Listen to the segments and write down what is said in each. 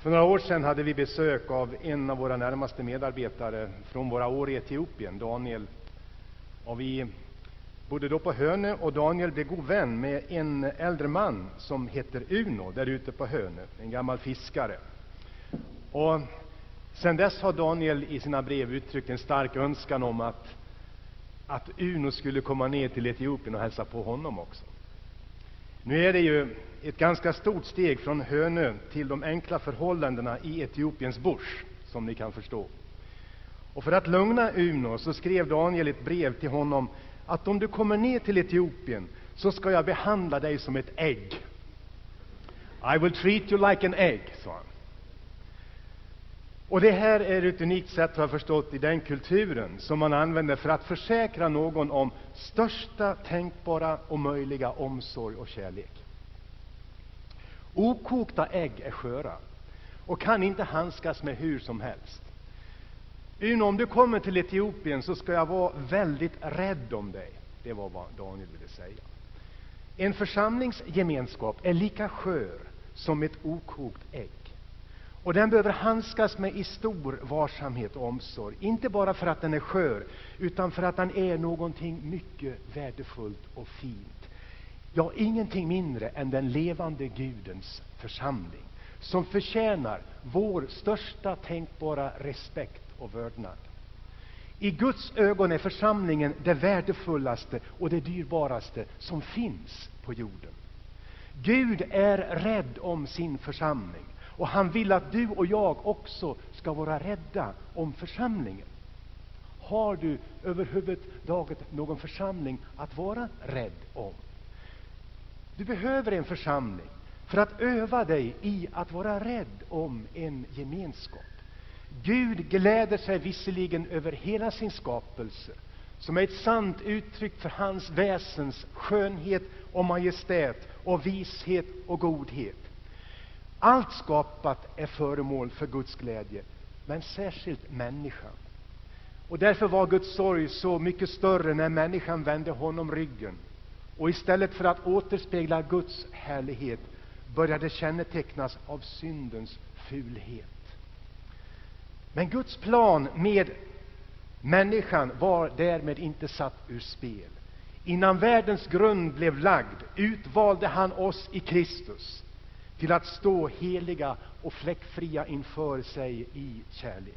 För några år sedan hade vi besök av en av våra närmaste medarbetare från våra år i Etiopien, Daniel. Och vi bodde då på Hönö, och Daniel blev god vän med en äldre man som heter Uno där ute på Hönö, en gammal fiskare. Och sen dess har Daniel i sina brev uttryckt en stark önskan om att Uno skulle komma ner till Etiopien och hälsa på honom också. Nu är det ju ett ganska stort steg från Hönö till de enkla förhållandena i Etiopiens bush, som ni kan förstå. Och för att lugna Uno så skrev Daniel ett brev till honom att om du kommer ner till Etiopien så ska jag behandla dig som ett ägg. I will treat you like an egg, sa han. Och det här är ett unikt sätt, har jag förstått, i den kulturen som man använder för att försäkra någon om största tänkbara och möjliga omsorg och kärlek. Okokta ägg är sköra och kan inte handskas med hur som helst. Uno, om du kommer till Etiopien så ska jag vara väldigt rädd om dig. Det var vad Daniel ville säga. En församlingsgemenskap är lika skör som ett okokt ägg. Och den behöver handskas med i stor varsamhet och omsorg. Inte bara för att den är skör, utan för att den är någonting mycket värdefullt och fint. Ja, ingenting mindre än den levande Gudens församling, som förtjänar vår största tänkbara respekt och vördnad. I Guds ögon är församlingen det värdefullaste och det dyrbaraste som finns på jorden. Gud är rädd om sin församling. Och han vill att du och jag också ska vara rädda om församlingen. Har du överhuvudtaget någon församling att vara rädd om? Du behöver en församling för att öva dig i att vara rädd om en gemenskap. Gud gläder sig visserligen över hela sin skapelse, som är ett sant uttryck för hans väsens skönhet och majestät och vishet och godhet. Allt skapat är föremål för Guds glädje, men särskilt människan. Och därför var Guds sorg så mycket större när människan vände honom ryggen och istället för att återspegla Guds härlighet började kännetecknas av syndens fulhet. Men Guds plan med människan var därmed inte satt ur spel. Innan världens grund blev lagd utvalde han oss i Kristus till att stå heliga och fläckfria inför sig i kärlek.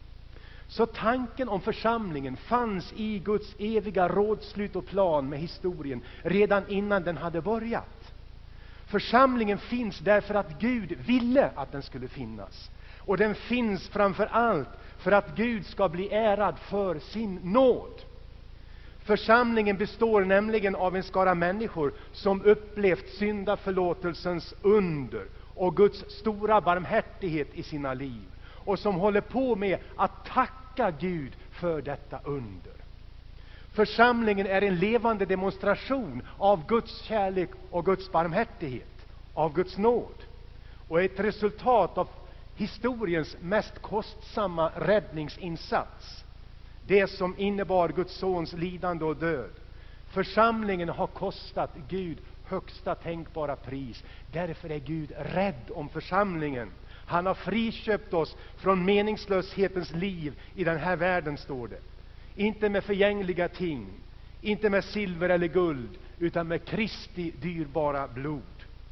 Så tanken om församlingen fanns i Guds eviga rådslut och plan med historien redan innan den hade börjat. Församlingen finns därför att Gud ville att den skulle finnas. Och den finns framför allt för att Gud ska bli ärad för sin nåd. Församlingen består nämligen av en skara människor som upplevt syndaförlåtelsens under och Guds stora barmhärtighet i sina liv. Och som håller på med att tacka Gud för detta under. Församlingen är en levande demonstration av Guds kärlek och Guds barmhärtighet, av Guds nåd. Och ett resultat av historiens mest kostsamma räddningsinsats. Det som innebar Guds sons lidande och död. Församlingen har kostat Gud högsta tänkbara pris. Därför är Gud rädd om församlingen. Han har friköpt oss från meningslöshetens liv i den här världen, står det. Inte med förgängliga ting, inte med silver eller guld, utan med Kristi dyrbara blod.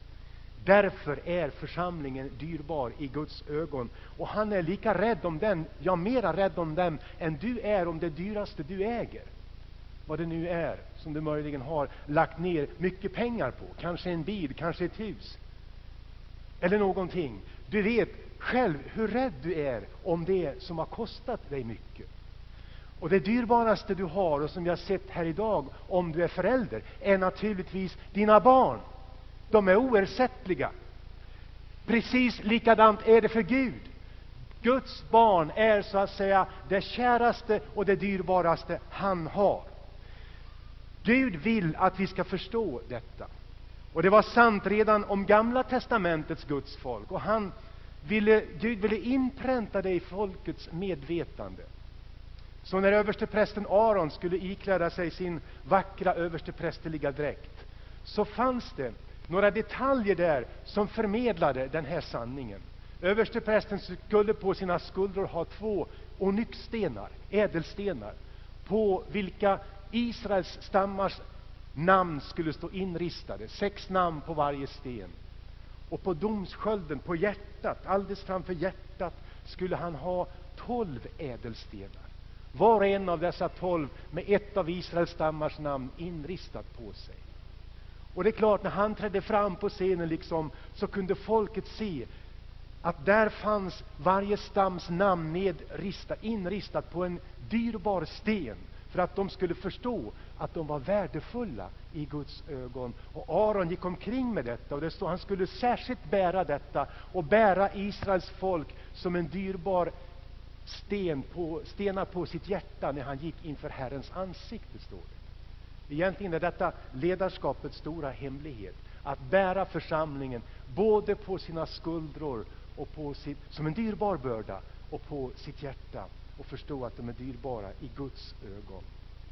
Därför är församlingen dyrbar i Guds ögon. Och han är lika rädd om den, ja mera rädd om den än du är om det dyraste du äger. Vad det nu är som du möjligen har lagt ner mycket pengar på. Kanske en bil, kanske ett hus. Eller någonting. Du vet själv hur rädd du är om det som har kostat dig mycket. Och det dyrbaraste du har, och som jag sett här idag om du är förälder, är naturligtvis dina barn. De är oersättliga. Precis likadant är det för Gud. Guds barn är så att säga det käraste och det dyrbaraste han har. Gud vill att vi ska förstå detta. Och det var sant redan om Gamla testamentets Guds folk. Och Gud ville inpränta det i folkets medvetande. Så när översteprästen Aron skulle ikläda sig sin vackra översteprästerliga dräkt, så fanns det några detaljer där som förmedlade den här sanningen. Översteprästen skulle på sina skuldror ha 2 onyxstenar, ädelstenar, på vilka Israels stammars namn skulle stå inristade, 6 namn på varje sten. Och på domskölden, på hjärtat, alldeles framför hjärtat, skulle han ha 12 ädelstenar. Var och en av dessa 12 med ett av Israels stammars namn inristat på sig. Och det är klart, när han trädde fram på scenen så kunde folket se att där fanns varje stams namn inristat på en dyrbar sten, för att de skulle förstå att de var värdefulla i Guds ögon. Och Aron gick omkring med detta, och det stod han skulle särskilt bära detta och bära Israels folk som en dyrbar stenar på sitt hjärta när han gick inför Herrens ansikte, står det. Egentligen är detta ledarskapets stora hemlighet, att bära församlingen både på sina skuldror och som en dyrbar börda, och på sitt hjärta, och förstå att de är dyrbara i Guds ögon.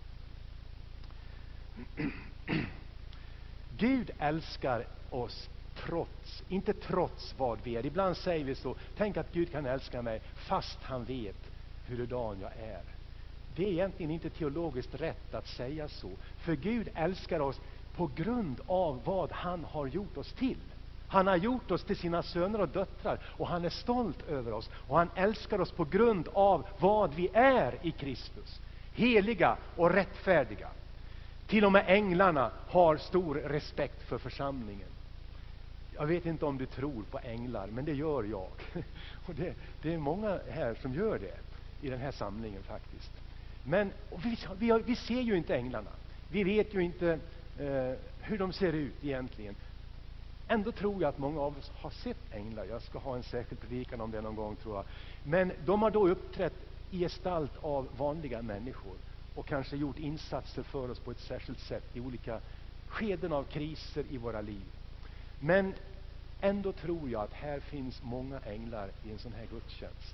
Gud älskar oss inte trots vad vi är. Ibland säger vi så: tänk att Gud kan älska mig fast han vet hurdan jag är. Det är egentligen inte teologiskt rätt att säga så. För Gud älskar oss på grund av vad han har gjort oss till. Han har gjort oss till sina söner och döttrar, och han är stolt över oss. Och han älskar oss på grund av vad vi är i Kristus. Heliga och rättfärdiga. Till och med änglarna har stor respekt för församlingen. Jag vet inte om du tror på änglar, men det gör jag. Och det är många här som gör det i den här samlingen faktiskt. Men vi ser ju inte änglarna. Vi vet ju inte hur de ser ut egentligen. Ändå tror jag att många av oss har sett änglar. Jag ska ha en särskild predikan om det någon gång, tror jag. Men de har då uppträtt i gestalt av vanliga människor och kanske gjort insatser för oss på ett särskilt sätt i olika skeden av kriser i våra liv. Men ändå tror jag att här finns många änglar i en sån här gudstjänst.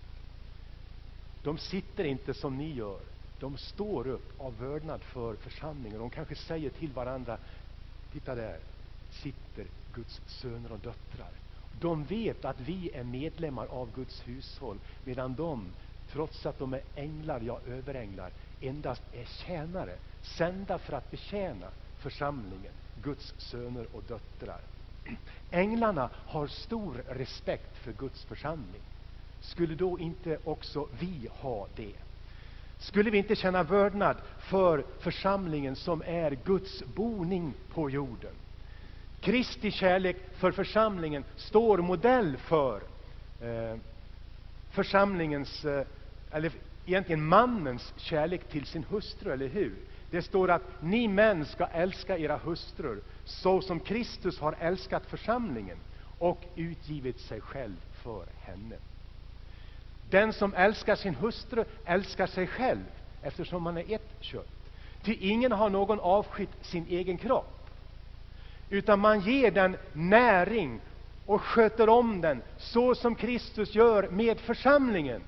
De sitter inte som ni gör. De står upp av vördnad för församlingen. De kanske säger till varandra: titta där sitter Guds söner och döttrar. De vet att vi är medlemmar av Guds hushåll, medan de, trots att de är änglar, ja överänglar, endast är tjänare, sända för att betjäna församlingen, Guds söner och döttrar. Änglarna har stor respekt för Guds församling. Skulle då inte också vi ha det? Skulle vi inte känna vördnad för församlingen som är Guds boning på jorden? Kristi kärlek för församlingen står modell för församlingens, eller egentligen mannens kärlek till sin hustru, eller hur? Det står att ni män ska älska era hustrur så som Kristus har älskat församlingen och utgivit sig själv för henne. Den som älskar sin hustru älskar sig själv, eftersom man är ett kött. Ty ingen har någon avskytt sin egen kropp, utan man ger den näring och sköter om den så som Kristus gör med församlingen.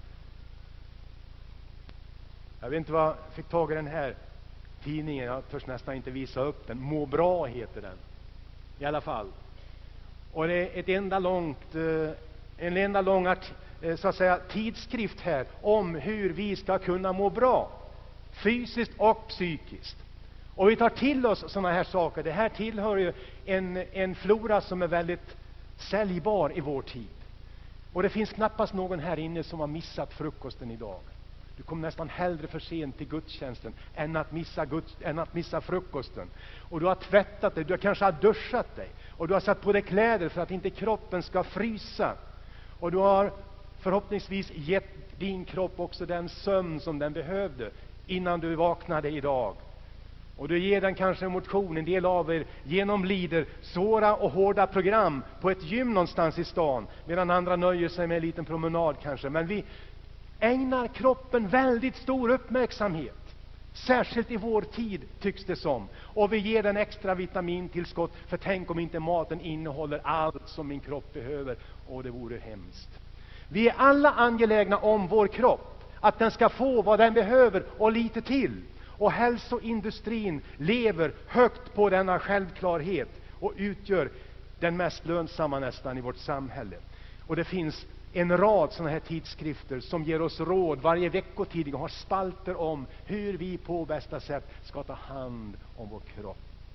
Jag vet inte vad jag fick tag i den här tidningen. Jag törs nästan inte visa upp den. Må bra heter den i alla fall. Och det är en enda lång så att säga tidskrift här om hur vi ska kunna må bra fysiskt och psykiskt. Och vi tar till oss sådana här saker. Det här tillhör ju en flora som är väldigt säljbar i vår tid. Och det finns knappast någon här inne som har missat frukosten idag. Du kommer nästan hellre för sent till gudstjänsten än att missa frukosten. Och du har tvättat dig, du kanske har duschat dig. Och du har satt på dig kläder för att inte kroppen ska frysa. Och du har förhoppningsvis gett din kropp också den sömn som den behövde innan du vaknade idag. Och du ger den kanske motion. En del av er genomlider svåra och hårda program på ett gym någonstans i stan, medan andra nöjer sig med en liten promenad kanske. Men vi ägnar kroppen väldigt stor uppmärksamhet. Särskilt i vår tid tycks det som. Och vi ger den extra vitamintillskott, för tänk om inte maten innehåller allt som min kropp behöver. Och det vore hemskt. Vi är alla angelägna om vår kropp, att den ska få vad den behöver och lite till. Och hälsoindustrin lever högt på denna självklarhet och utgör den mest lönsamma nästan i vårt samhälle. Och det finns en rad sådana här tidskrifter som ger oss råd. Varje veckotidning har spalter om hur vi på bästa sätt ska ta hand om vår kropp.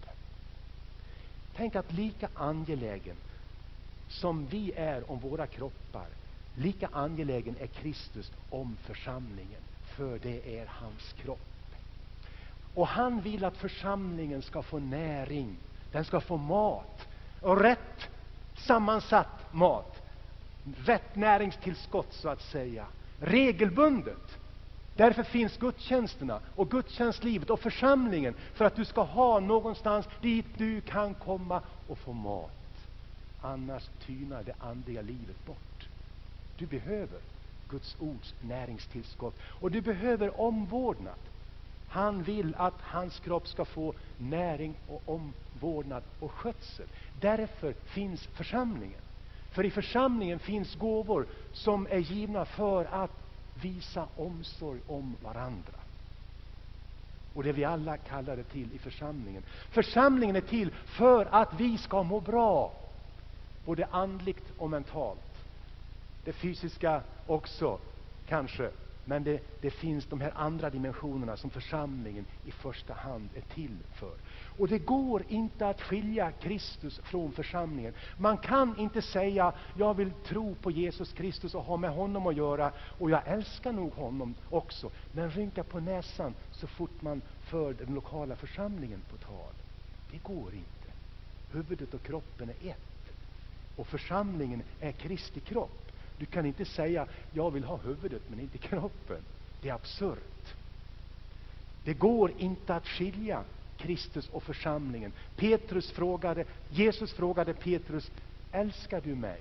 Tänk att lika angelägen som vi är om våra kroppar, lika angelägen är Kristus om församlingen, för det är hans kropp. Och han vill att församlingen ska få näring, den ska få mat, och rätt sammansatt mat, rätt näringstillskott så att säga, regelbundet. Därför finns gudstjänsterna och gudstjänstlivet och församlingen, för att du ska ha någonstans dit du kan komma och få mat. Annars tynar det andliga livet bort. Du behöver Guds ords näringstillskott, och du behöver omvårdnad. Han vill att hans kropp ska få näring och omvårdnad och skötsel. Därför finns församlingen. För i församlingen finns gåvor som är givna för att visa omsorg om varandra. Och det vi alla kallar det till i församlingen. Församlingen är till för att vi ska må bra, både andligt och mentalt. Det fysiska också kanske, men det finns de här andra dimensionerna som församlingen i första hand är till för. Och det går inte att skilja Kristus från församlingen. Man kan inte säga, jag vill tro på Jesus Kristus och ha med honom att göra, och jag älskar nog honom också, men rynka på näsan så fort man för den lokala församlingen på tal. Det går inte. Huvudet och kroppen är ett, och församlingen är Kristi kropp. Du kan inte säga, jag vill ha huvudet men inte kroppen. Det är absurt. Det går inte att skilja Kristus och församlingen. Jesus frågade Petrus, älskar du mig?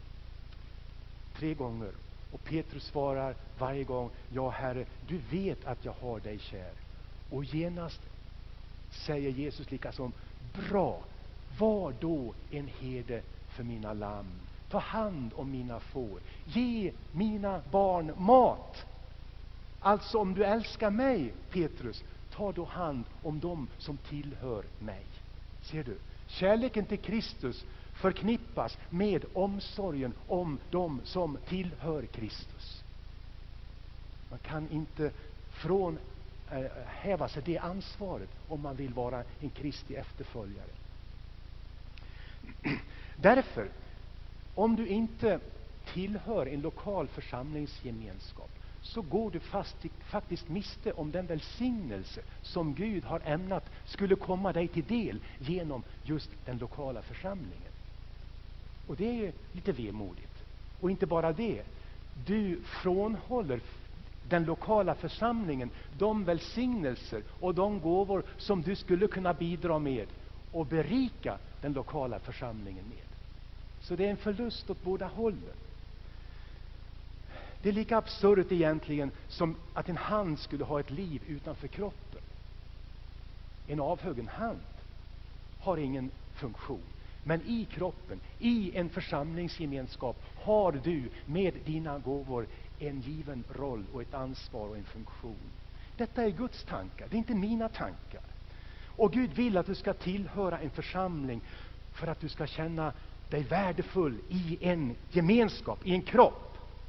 3 gånger. Och Petrus svarar varje gång, ja Herre, du vet att jag har dig kär. Och genast säger Jesus likaså, bra, var då en herde för mina lamm. Ta hand om mina får. Ge mina barn mat. Alltså om du älskar mig, Petrus, ta då hand om dem som tillhör mig. Ser du? Kärleken till Kristus förknippas med omsorgen om dem som tillhör Kristus. Man kan inte häva sig det ansvaret om man vill vara en Kristi efterföljare. Därför, om du inte tillhör en lokal församlingsgemenskap, så går du faktiskt miste om den välsignelse som Gud har ämnat skulle komma dig till del genom just den lokala församlingen. Och det är lite vemodigt. Och inte bara det, du frånhåller den lokala församlingen de välsignelser och de gåvor som du skulle kunna bidra med och berika den lokala församlingen med. Så det är en förlust åt båda hållen. Det är lika absurt egentligen som att en hand skulle ha ett liv utanför kroppen. En avhuggen hand har ingen funktion. Men i kroppen, i en församlingsgemenskap, har du med dina gåvor en given roll och ett ansvar och en funktion. Detta är Guds tankar, det är inte mina tankar. Och Gud vill att du ska tillhöra en församling för att du ska känna dig värdefull i en gemenskap, i en kropp.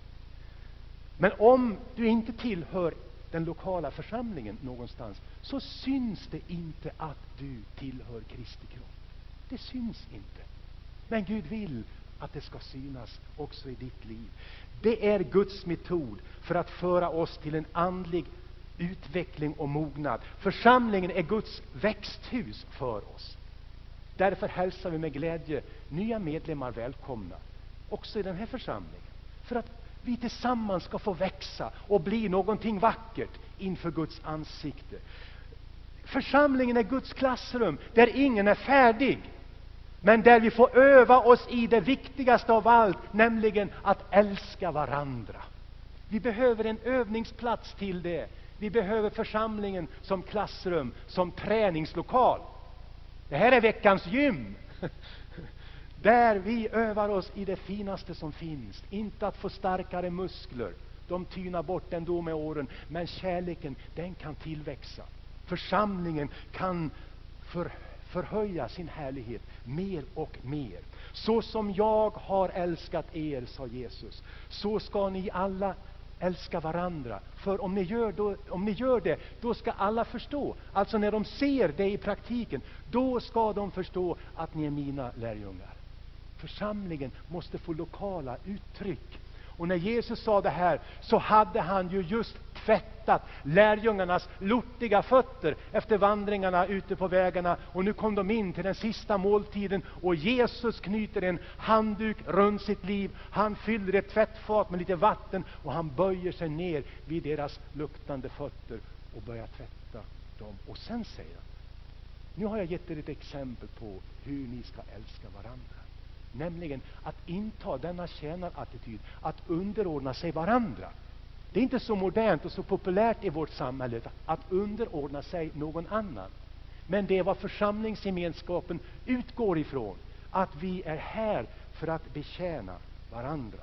Men om du inte tillhör den lokala församlingen någonstans, så syns det inte att du tillhör Kristi kropp. Det syns inte. Men Gud vill att det ska synas också i ditt liv. Det är Guds metod för att föra oss till en andlig utveckling och mognad. Församlingen är Guds växthus för oss. Därför hälsar vi med glädje nya medlemmar välkomna också i den här församlingen. För att vi tillsammans ska få växa och bli någonting vackert inför Guds ansikte. Församlingen är Guds klassrum där ingen är färdig, men där vi får öva oss i det viktigaste av allt, nämligen att älska varandra. Vi behöver en övningsplats till det. Vi behöver församlingen som klassrum, som träningslokal. Det här är veckans gym. Där vi övar oss i det finaste som finns. Inte att få starkare muskler. De tynar bort ändå med åren. Men kärleken, den kan tillväxa. Församlingen kan förhöja sin härlighet mer och mer. Så som jag har älskat er, sa Jesus, så ska ni alla älska varandra. För om ni gör det, då ska alla förstå. Alltså när de ser det i praktiken, då ska de förstå att ni är mina lärjungar. Församlingen måste få lokala uttryck. Och när Jesus sa det här så hade han ju just tvättat lärjungarnas lortiga fötter efter vandringarna ute på vägarna. Och nu kom de in till den sista måltiden och Jesus knyter en handduk runt sitt liv. Han fyller ett tvättfat med lite vatten och han böjer sig ner vid deras luktande fötter och börjar tvätta dem. Och sen säger han: nu har jag gett er ett exempel på hur ni ska älska varandra. Nämligen att inta denna tjänarattityd, att underordna sig varandra. Det är inte så modernt och så populärt i vårt samhälle att underordna sig någon annan. Men det är vad församlingsgemenskapen utgår ifrån. Att vi är här för att betjäna varandra.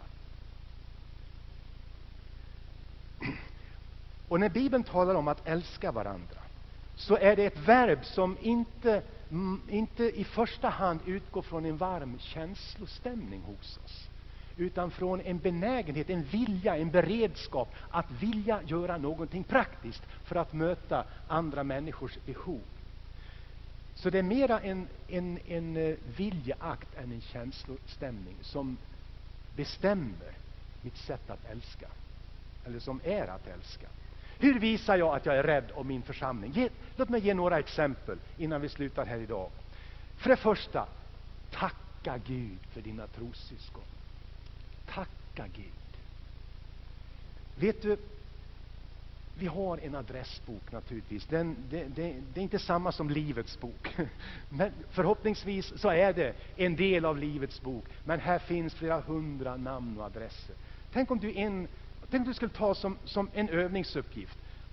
Och när Bibeln talar om att älska varandra, så är det ett verb som inte i första hand utgår från en varm känslostämning hos oss, utan från en benägenhet, en vilja, en beredskap att vilja göra någonting praktiskt för att möta andra människors behov. Så det är mera en viljeakt än en känslostämning som bestämmer mitt sätt att älska, eller som är att älska. Hur visar jag att jag är rädd om min församling? Låt mig ge några exempel innan vi slutar här idag. För det första, tacka Gud för dina trossyskon. Tacka Gud. Vet du, vi har en adressbok naturligtvis. Det är inte samma som livets bok. Men förhoppningsvis så är det en del av livets bok. Men här finns flera 100 namn och adresser. Tänk om du skulle ta som en övningsuppgift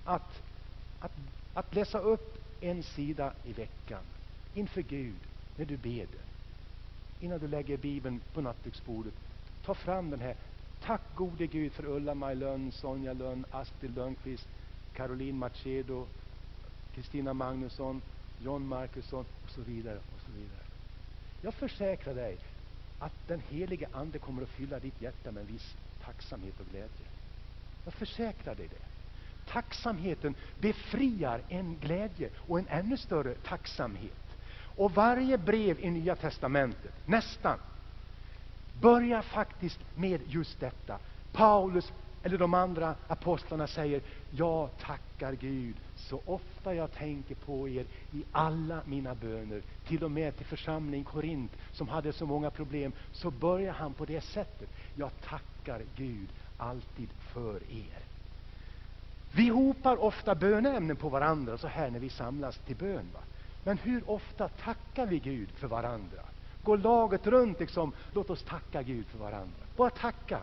att läsa upp en sida i veckan inför Gud när du beder. Innan du lägger Bibeln på nattduksbordet, ta fram den här. Tack gode Gud för Ulla-Maj Lönn, Sonja Lönn, Astrid Lönnqvist, Caroline Macedo, Kristina Magnusson, John Markusson och så vidare och så vidare. Jag försäkrar dig att den helige Ande kommer att fylla ditt hjärta med en viss tacksamhet och glädje. Jag försäkrar dig det. Tacksamheten befriar en glädje och en ännu större tacksamhet. Och varje brev i Nya testamentet, nästan, börjar faktiskt med just detta. Paulus eller de andra apostlarna säger: jag tackar Gud så ofta jag tänker på er i alla mina böner. Till och med till församling Korint som hade så många problem, så börjar han på det sättet: jag tackar Gud alltid för er. Vi hopar ofta böneämnen på varandra så här när vi samlas till bön, va? Men hur ofta tackar vi Gud för varandra? Går laget runt liksom, låt oss tacka Gud för varandra. Bara tacka.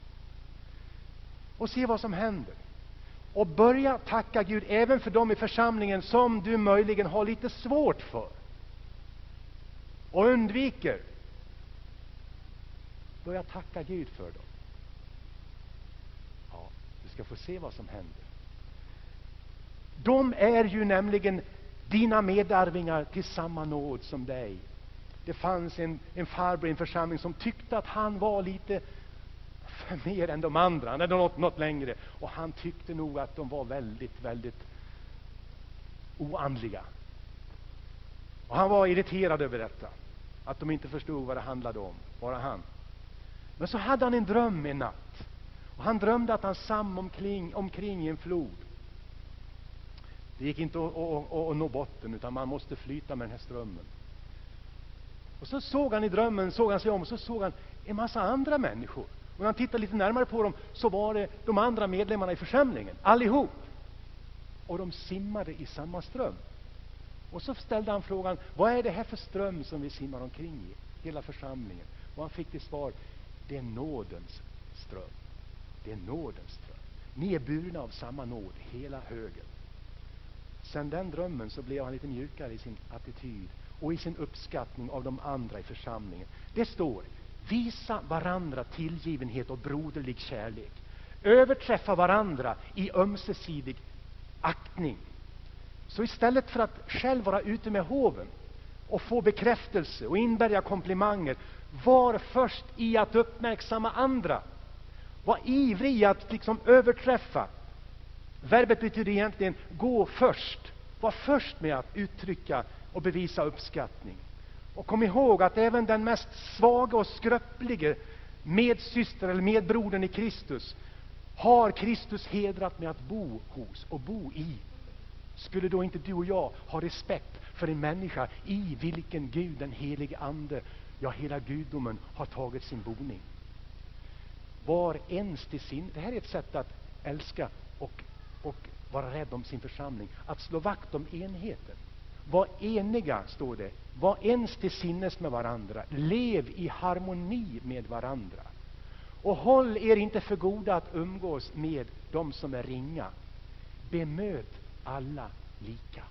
Och se vad som händer. Och börja tacka Gud även för dem i församlingen som du möjligen har lite svårt för. Och undviker. Börja tacka Gud för dem. Ja, du ska få se vad som händer. De är ju nämligen dina medarvingar till samma nåd som dig. Det fanns en farbror i en församling som tyckte att han var lite för mer än de andra. Han hade något längre. Och han tyckte nog att de var väldigt, väldigt oandliga. Och han var irriterad över detta. Att de inte förstod vad det handlade om. Bara han. Men så hade han en dröm en natt. Och han drömde att han sam omkring i en flod. Det gick inte att nå botten, utan man måste flyta med den här strömmen. Och så såg han i drömmen, såg han sig om, och så såg han en massa andra människor. Och när han tittade lite närmare på dem så var det de andra medlemmarna i församlingen, allihop. Och de simmade i samma ström. Och så ställde han frågan: vad är det här för ström som vi simmar omkring i, hela församlingen? Och han fick till svar: det är nådens ström. Det är nådens ström. Ni är burna av samma nåd, hela högen. Sen den drömmen så blev han lite mjukare i sin attityd och i sin uppskattning av de andra i församlingen. Det står: visa varandra tillgivenhet och broderlig kärlek. Överträffa varandra i ömsesidig aktning. Så istället för att själv vara ute med hoven och få bekräftelse och inbärga komplimanger. Var först i att uppmärksamma andra. Var ivrig i att liksom överträffa. Verbet betyder egentligen gå först. Var först med att uttrycka och bevisa uppskattning. Och kom ihåg att även den mest svaga och skröpliga medsyster eller medbrodern i Kristus har Kristus hedrat med att bo hos och bo i. Skulle då inte du och jag ha respekt för en människa i vilken Gud, den helige ande, ja hela gudomen har tagit sin boning? Var ens till sin. Det här är ett sätt att älska och vara rädd om sin församling. Att slå vakt om enheten. Var eniga, står det. Var ens till sinnes med varandra. Lev i harmoni med varandra. Och håll er inte för goda att umgås med de som är ringa. Bemöt alla lika.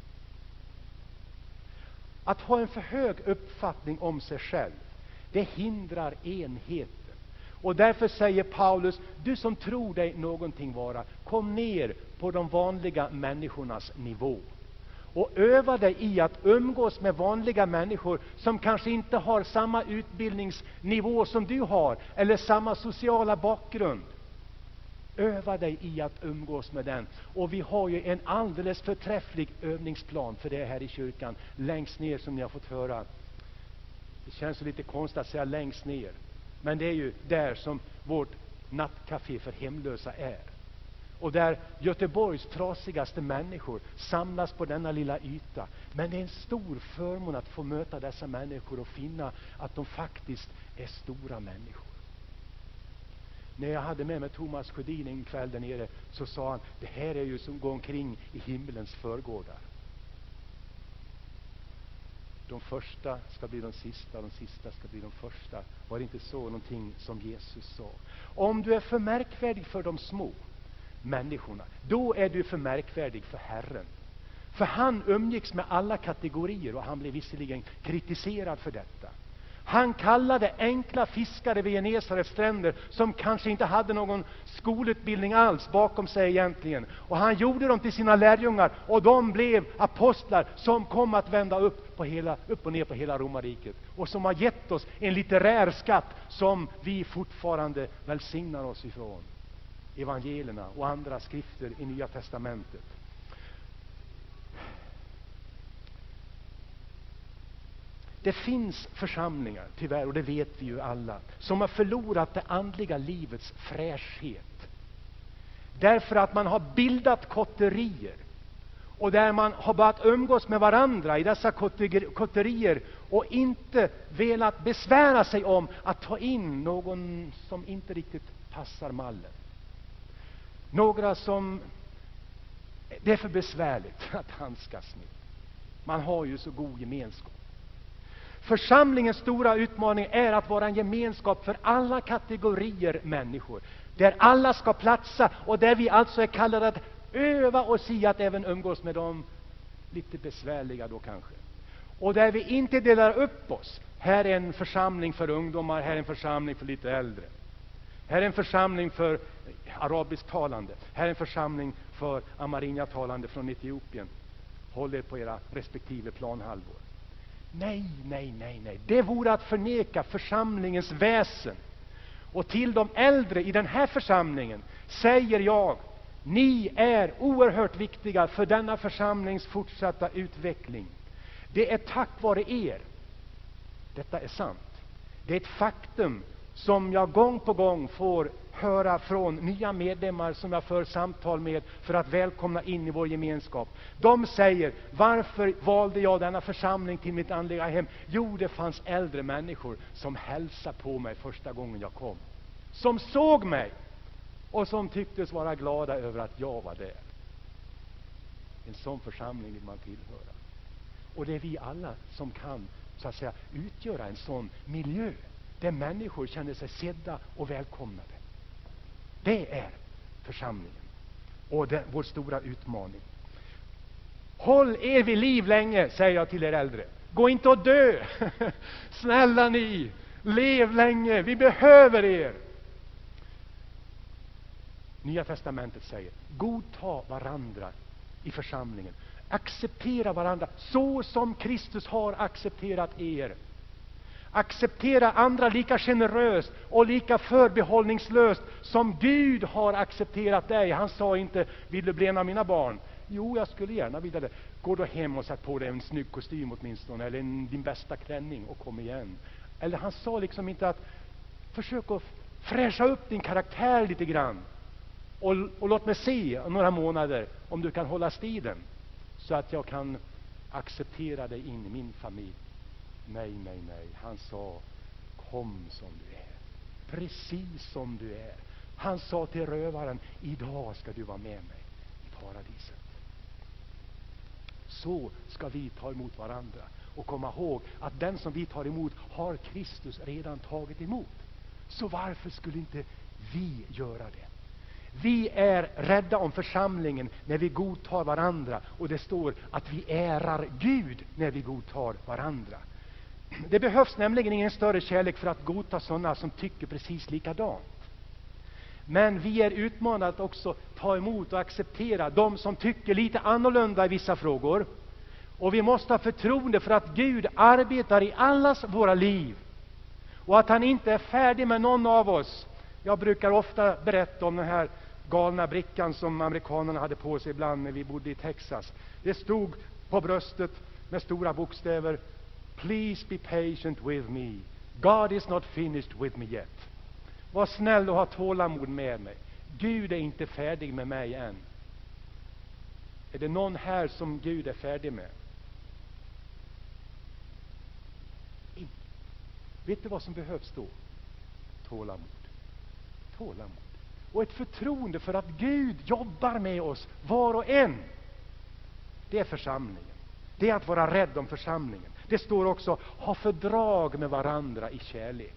Att ha en för hög uppfattning om sig själv, det hindrar enheten. Och därför säger Paulus, du som tror dig någonting vara, kom ner på de vanliga människornas nivå. Och öva dig i att umgås med vanliga människor som kanske inte har samma utbildningsnivå som du har, eller samma sociala bakgrund. Öva dig i att umgås med den. Och vi har ju en alldeles förträfflig övningsplan för det här i kyrkan. Längst ner, som ni har fått höra. Det känns lite konstigt att säga längst ner. Men det är ju där som vårt nattcafé för hemlösa är. Och där Göteborgs trasigaste människor samlas på denna lilla yta. Men det är en stor förmån att få möta dessa människor och finna att de faktiskt är stora människor. När jag hade med mig Thomas Sjödin en kväll där nere, så sa han, det här är ju som går omkring i himmelens förgårdar. De första ska bli de sista, de sista ska bli de första. Var det inte så någonting som Jesus sa? Om du är för märkvärdig för de små människorna, då är du för märkvärdig för Herren. För han umgicks med alla kategorier och han blev visserligen kritiserad för detta. Han kallade enkla fiskare vid Genesarets stränder, som kanske inte hade någon skolutbildning alls bakom sig egentligen. Och han gjorde dem till sina lärjungar, och de blev apostlar som kom att vända upp och ner på hela romarriket. Och som har gett oss en litterär skatt som vi fortfarande välsignar oss ifrån. Evangelierna och andra skrifter i Nya testamentet. Det finns församlingar, tyvärr, och det vet vi ju alla, som har förlorat det andliga livets fräschhet. Därför att man har bildat kotterier. Och där man har börjat umgås med varandra i dessa kotterier och inte velat besvära sig om att ta in någon som inte riktigt passar mallen. Några som det är för besvärligt att handskas med. Man har ju så god gemenskap. Församlingens stora utmaning är att vara en gemenskap för alla kategorier människor. Där alla ska platsa och där vi alltså är kallade att öva oss i att även umgås med dem lite besvärliga då kanske. Och där vi inte delar upp oss. Här är en församling för ungdomar, här är en församling för lite äldre. Här är en församling för arabisktalande. Här är en församling för amarinja-talande från Etiopien. Håll er på era respektive planhalvor. Nej. Det vore att förneka församlingens väsen. Och till de äldre i den här församlingen säger jag, ni är oerhört viktiga för denna församlings fortsatta utveckling. Det är tack vare er. Detta är sant. Det är ett faktum som jag gång på gång får höra från nya medlemmar som jag för samtal med för att välkomna in i vår gemenskap. De säger, varför valde jag denna församling till mitt andliga hem? Jo, det fanns äldre människor som hälsade på mig första gången jag kom. Som såg mig och som tycktes vara glada över att jag var där. En sån församling vill man tillhöra. Och det är vi alla som kan, så att säga, utgöra en sån miljö där människor känner sig sedda och välkomnade. Det är församlingen. Och det är vår stora utmaning. Håll er vid liv länge, säger jag till er äldre. Gå inte att dö. Snälla ni, lev länge. Vi behöver er. Nya testamentet säger, godta varandra i församlingen. Acceptera varandra så som Kristus har accepterat er. Acceptera andra lika generöst och lika förbehållningslöst som Gud har accepterat dig. Han sa inte, vill du bli en av mina barn? Jo, jag skulle gärna vilja det. Gå då hem och sätt på dig en snygg kostym åtminstone, eller din bästa klänning och kom igen. Eller han sa liksom inte att försök att fräscha upp din karaktär lite grann. Och låt mig se några månader om du kan hålla stilen så att jag kan acceptera dig in i min familj. Nej. Han sa, kom som du är. Precis som du är. Han sa till rövaren, idag ska du vara med mig i paradiset. Så ska vi ta emot varandra. Och komma ihåg att den som vi tar emot har Kristus redan tagit emot. Så varför skulle inte vi göra det? Vi är rädda om församlingen när vi godtar varandra. Och det står att vi ärar Gud när vi godtar varandra. Det behövs nämligen ingen större kärlek för att godta sådana som tycker precis likadant. Men vi är utmanade att också ta emot och acceptera de som tycker lite annorlunda i vissa frågor. Och vi måste ha förtroende för att Gud arbetar i allas våra liv. Och att han inte är färdig med någon av oss. Jag brukar ofta berätta om den här galna brickan som amerikanerna hade på sig ibland när vi bodde i Texas. Det stod på bröstet med stora bokstäver: Please be patient with me. God is not finished with me yet. Var snäll och ha tålamod med mig. Gud är inte färdig med mig än. Är det någon här som Gud är färdig med? Vet du vad som behövs då? Tålamod. Och ett förtroende för att Gud jobbar med oss var och en. Det är församlingen. Det är att vara rädd om församlingen. Det står också, ha fördrag med varandra i kärlek.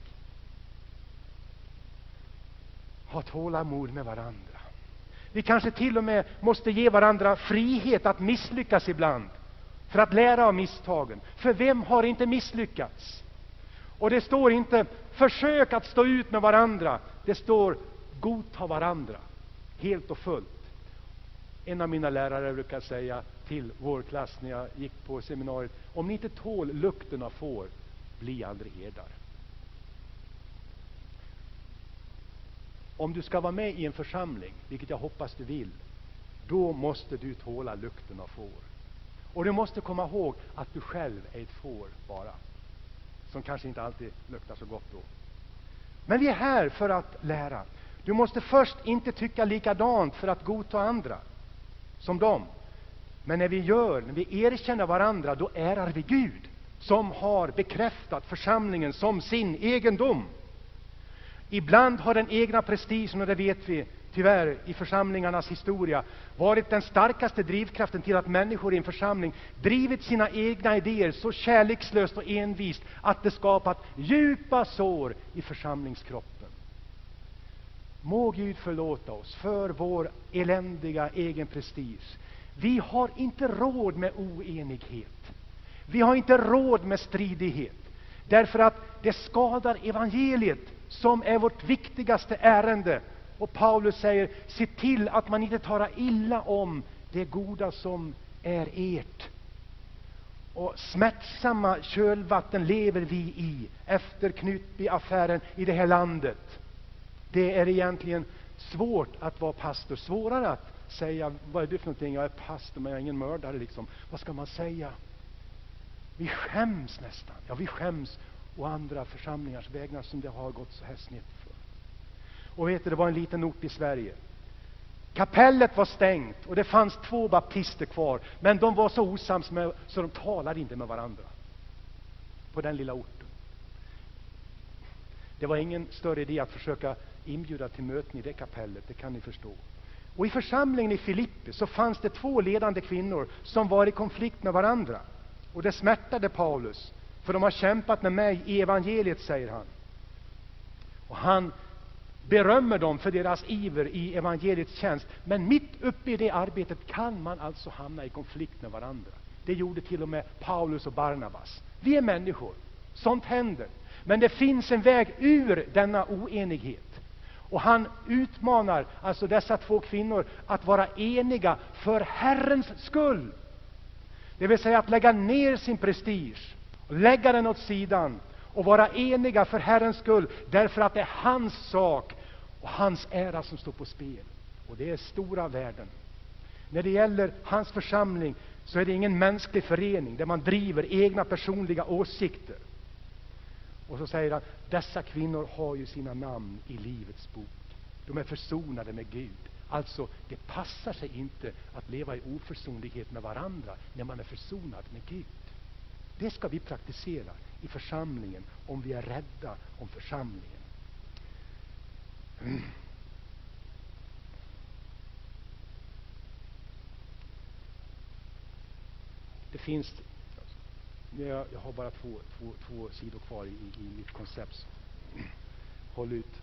Ha tålamod med varandra. Vi kanske till och med måste ge varandra frihet att misslyckas ibland. För att lära av misstagen. För vem har inte misslyckats? Och det står inte, försök att stå ut med varandra. Det står, godta varandra. Helt och fullt. En av mina lärare brukar säga till vår klass när jag gick på seminariet: om ni inte tål lukten av får, bli aldrig herdar. Om du ska vara med i en församling, vilket jag hoppas du vill, då måste du tåla lukten av får. Och du måste komma ihåg att du själv är ett får bara, som kanske inte alltid luktar så gott då. Men vi är här för att lära. Du måste först inte tycka likadant för att godta andra som dem. Men när vi erkänner varandra, då ärar vi Gud som har bekräftat församlingen som sin egendom. Ibland har den egna prestigen, och det vet vi tyvärr i församlingarnas historia, varit den starkaste drivkraften till att människor i en församling drivit sina egna idéer så kärlekslöst och envist att det skapat djupa sår i församlingskroppen. Må Gud förlåta oss för vår eländiga egen prestige. Vi har inte råd med oenighet. Vi har inte råd med stridighet. Därför att det skadar evangeliet som är vårt viktigaste ärende. Och Paulus säger, se till att man inte tar illa om det goda som är ert. Och smärtsamma kölvatten lever vi i efter Knutby-affären i det här landet. Det är egentligen svårt att vara pastor. Svårare att säga, vad är du för någonting? Jag är pastor men jag är ingen mördare liksom. Vad ska man säga? Vi skäms nästan. Ja, vi skäms och andra församlingars vägnar som det har gått så här snett för. Och vet du, det var en liten ort i Sverige. Kapellet var stängt och det fanns 2 baptister kvar. Men de var så osams med, så de talade inte med varandra. På den lilla orten. Det var ingen större idé att försöka inbjuda till möten i det kapellet, det kan ni förstå. Och i församlingen i Filippi så fanns det 2 ledande kvinnor som var i konflikt med varandra. Och det smärtade Paulus, för de har kämpat med mig i evangeliet, säger han. Och han berömmer dem för deras iver i evangeliets tjänst. Men mitt uppe i det arbetet kan man alltså hamna i konflikt med varandra. Det gjorde till och med Paulus och Barnabas. Vi är människor, sånt händer. Men det finns en väg ur denna oenighet. Och han utmanar alltså dessa 2 kvinnor att vara eniga för Herrens skull. Det vill säga att lägga ner sin prestige, och lägga den åt sidan och vara eniga för Herrens skull, därför att det är hans sak och hans ära som står på spel. Och det är stora värden. När det gäller hans församling så är det ingen mänsklig förening där man driver egna personliga åsikter. Och så säger han, dessa kvinnor har ju sina namn i livets bok. De är försonade med Gud. Alltså, det passar sig inte att leva i oförsonlighet med varandra när man är försonad med Gud. Det ska vi praktisera i församlingen om vi är rädda om församlingen. Det finns, jag har bara två sidor kvar i mitt koncept. Håll ut.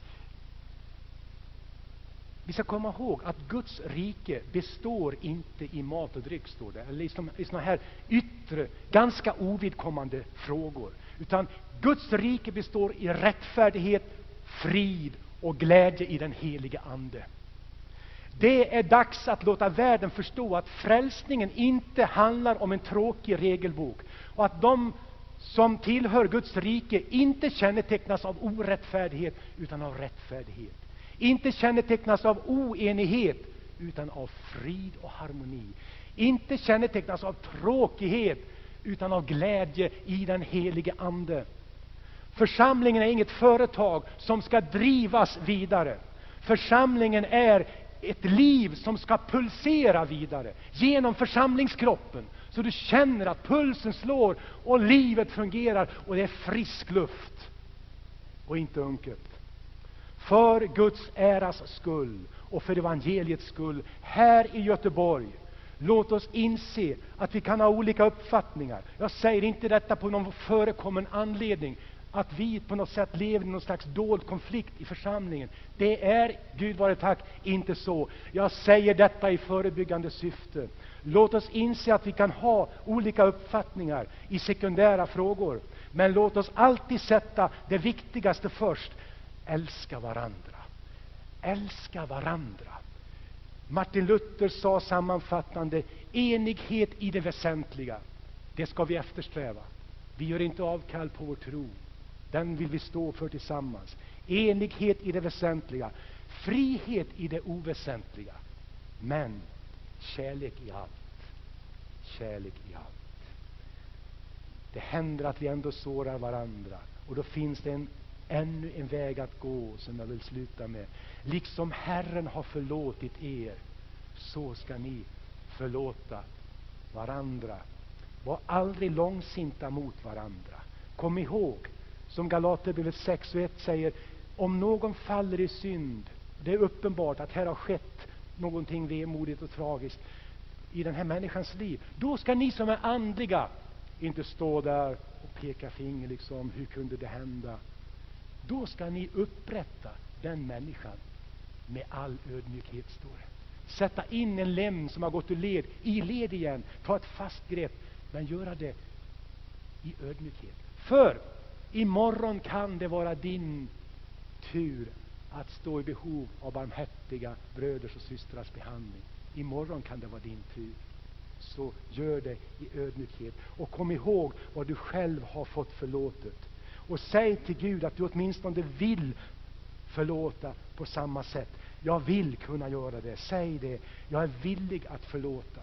Vi ska komma ihåg att Guds rike består inte i mat och dryck, står det, eller i såna här yttre, ganska ovidkommande frågor. Utan Guds rike består i rättfärdighet, frid och glädje i den helige ande. Det är dags att låta världen förstå att frälsningen inte handlar om en tråkig regelbok. Och att de som tillhör Guds rike inte kännetecknas av orättfärdighet utan av rättfärdighet. Inte kännetecknas av oenighet utan av frid och harmoni. Inte kännetecknas av tråkighet utan av glädje i den helige ande. Församlingen är inget företag som ska drivas vidare. Församlingen är ett liv som ska pulsera vidare genom församlingskroppen. Så du känner att pulsen slår och livet fungerar och det är frisk luft och inte unket. För Guds äras skull och för evangeliets skull här i Göteborg, låt oss inse att vi kan ha olika uppfattningar. Jag säger inte detta på någon förekommen anledning, att vi på något sätt lever i någon slags dold konflikt i församlingen. Det är, Gud vare tack, inte så. Jag säger detta i förebyggande syfte. Låt oss inse att vi kan ha olika uppfattningar i sekundära frågor. Men låt oss alltid sätta det viktigaste först. Älska varandra. Älska varandra. Martin Luther sa sammanfattande, enighet i det väsentliga. Det ska vi eftersträva. Vi gör inte avkall på vår tro. Den vill vi stå för tillsammans. Enighet i det väsentliga. Frihet i det oväsentliga. Men kärlek i allt. Kärlek i allt. Det händer att vi ändå sårar varandra. Och då finns det ännu en väg att gå som jag vill sluta med. Liksom Herren har förlåtit er, så ska ni förlåta varandra. Var aldrig långsinta mot varandra. Kom ihåg, som Galaterbrevet 6:1 säger, om någon faller i synd, det är uppenbart att här har skett någonting vemodigt och tragiskt i den här människans liv. Då ska ni som är andliga inte stå där och peka finger liksom, hur kunde det hända? Då ska ni upprätta den människan med all ödmjukhet, står det. Sätta in en lem som har gått ur led i led igen. Ta ett fast grepp, men göra det i ödmjukhet. För imorgon kan det vara din tur att stå i behov av barmhärtiga bröders och systrars behandling. Imorgon kan det vara din tur. Så gör det i ödmjukhet. Och kom ihåg vad du själv har fått förlåtet. Och säg till Gud att du åtminstone vill förlåta på samma sätt. Jag vill kunna göra det. Säg det. Jag är villig att förlåta.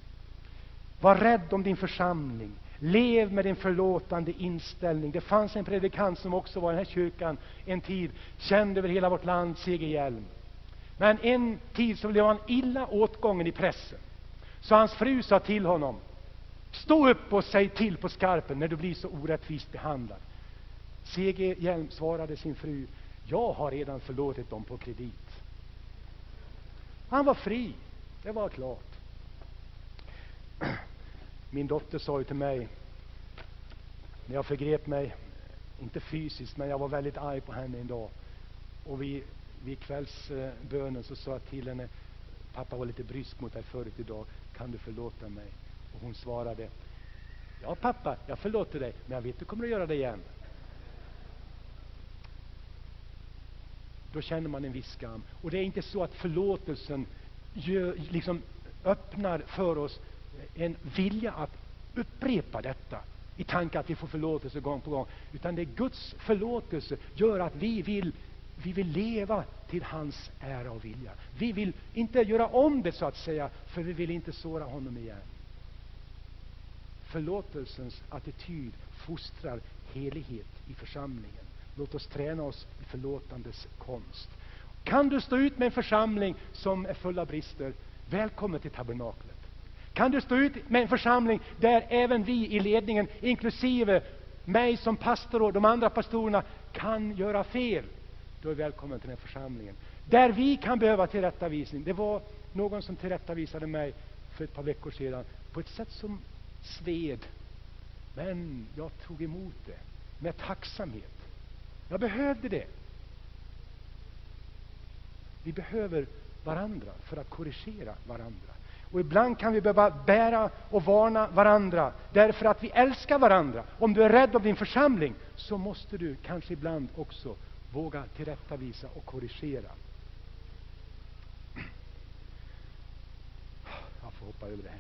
Var rädd om din församling. Lev med din förlåtande inställning. Det fanns en predikant som också var i den här kyrkan en tid, känd över hela vårt land, C.G. Hjelm. Men en tid så blev han illa åtgången i pressen. Så hans fru sa till honom, stå upp och säg till på skarpen när du blir så orättvist behandlad. C.G. Hjelm svarade sin fru, jag har redan förlåtit dem på kredit. Han var fri, det var klart. Min dotter sa ju till mig, när jag förgrep mig, inte fysiskt, men jag var väldigt arg på henne en dag. Och vid kvällsbönen så sa jag till henne, pappa var lite brysk mot dig förut idag, kan du förlåta mig? Och hon svarade, ja pappa, jag förlåter dig, men jag vet du kommer att göra det igen. Då känner man en viss skam. Och det är inte så att förlåtelsen liksom öppnar för oss en vilja att upprepa detta i tanke att vi får förlåtelse gång på gång, utan det är Guds förlåtelse gör att vi vill leva till hans ära och vilja. Vi vill inte göra om det så att säga, för vi vill inte såra honom igen. Förlåtelsens attityd fostrar helighet i församlingen. Låt oss träna oss i förlåtandes konst. Kan du stå ut med en församling som är full av brister? Välkommen till tabernaklet. Kan du stå ut med en församling där även vi i ledningen, inklusive mig som pastor och de andra pastorerna, kan göra fel? Då är välkommen till den församlingen. Där vi kan behöva tillrättavisning. Det var någon som tillrättavisade mig för ett par veckor sedan på ett sätt som sved. Men jag tog emot det med tacksamhet. Jag behövde det. Vi behöver varandra för att korrigera varandra. Och ibland kan vi behöva bära och varna varandra därför att vi älskar varandra. Om du är rädd om din församling så måste du kanske ibland också våga tillrättavisa och korrigera. Jag får hoppa över det här.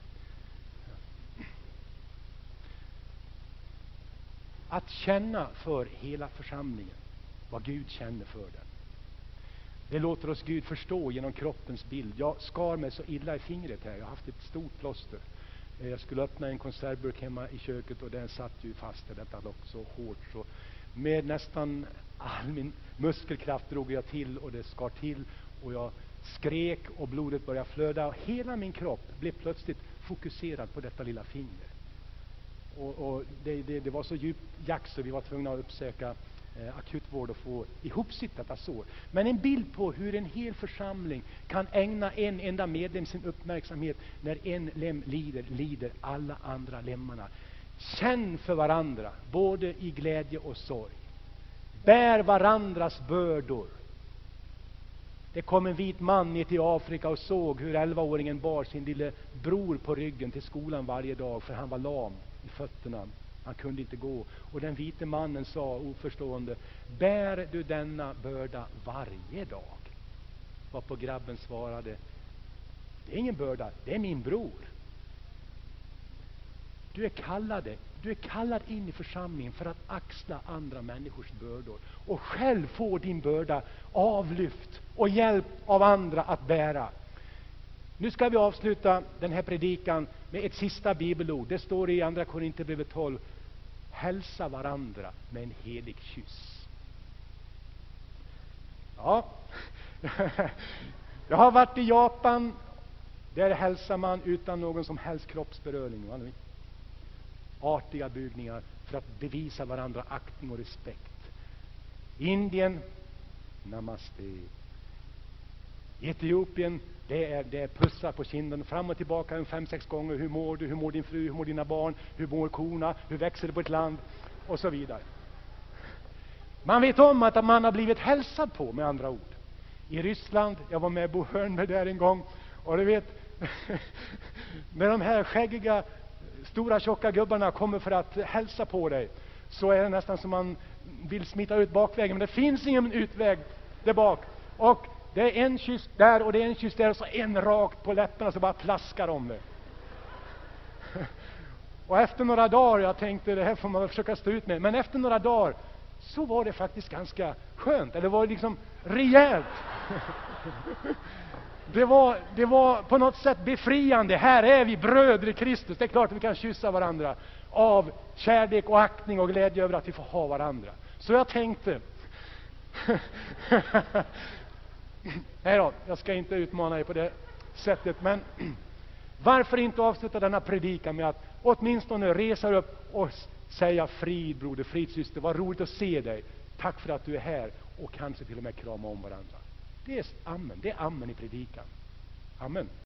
Att känna för hela församlingen, vad Gud känner för den. Det låter oss Gud förstå genom kroppens bild. Jag skar mig så illa i fingret här. Jag har haft ett stort plåster. Jag skulle öppna en konservburk hemma i köket och den satt ju fast. Detta lock så hårt. Så med nästan all min muskelkraft drog jag till och det skar till. Och jag skrek och blodet började flöda. Och hela min kropp blev plötsligt fokuserad på detta lilla finger. Och det var så djupt jack så vi var tvungna att uppsöka akutvård och få ihopsitt detta sår. Men en bild på hur en hel församling kan ägna en enda medlem sin uppmärksamhet när en lem lider alla andra lemmarna. Känn för varandra, både i glädje och sorg. Bär varandras bördor. Det kom en vit man ner till Afrika och såg hur 11-åringen bar sin lille bror på ryggen till skolan varje dag för han var lam i fötterna. Han kunde inte gå. Och den vite mannen sa oförstående: bär du denna börda varje dag? Varpå grabben svarade: det är ingen börda, det är min bror. Du är kallad in i församlingen för att axla andra människors bördor. Och själv få din börda avlyft och hjälp av andra att bära. Nu ska vi avsluta den här predikan med ett sista bibelord. Det står i Andra Korinthierbrevet 12. Hälsa varandra med en helig kyss. Ja, jag har varit i Japan. Där hälsar man utan någon som helst kroppsberöring. Artiga bugningar för att bevisa varandra aktning och respekt. Indien, namaste. I Etiopien, det är pussar på kinden fram och tillbaka 5-6 gånger. Hur mår du? Hur mår din fru? Hur mår dina barn? Hur mår korna? Hur växer det på ett land? Och så vidare. Man vet om att man har blivit hälsad på, med andra ord. I Ryssland, jag var med Bo Hörnberg där en gång, och du vet när de här skäggiga stora tjocka gubbarna kommer för att hälsa på dig, så är det nästan som man vill smita ut bakvägen, men det finns ingen utväg där bak. Och det är en kyss där och det är en kyss där och så en rakt på läpparna så bara plaskar om det. Och efter några dagar, jag tänkte det här får man försöka stå ut med, men efter några dagar så var det faktiskt ganska skönt. Eller det var liksom rejält. Det var på något sätt befriande. Här är vi bröder i Kristus. Det är klart att vi kan kyssa varandra av kärlek och aktning och glädje över att vi får ha varandra. Så jag tänkte nej då, jag ska inte utmana er på det sättet, men varför inte avsluta denna predikan med att åtminstone resa upp och säga: frid broder, frid syster, vad roligt att se dig, tack för att du är här, och kanske till och med krama om varandra. Det är amen i predikan. Amen.